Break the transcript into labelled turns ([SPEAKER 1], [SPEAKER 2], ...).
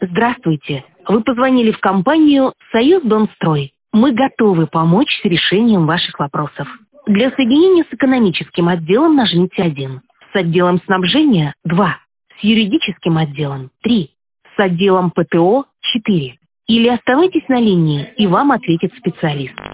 [SPEAKER 1] Здравствуйте. Вы позвонили в компанию «Союз Донстрой». Мы готовы помочь с решением ваших вопросов. Для соединения с экономическим отделом нажмите 1. С отделом снабжения – 2. С юридическим отделом – 3. С отделом ПТО – 4. Или оставайтесь на линии, и вам ответит специалист.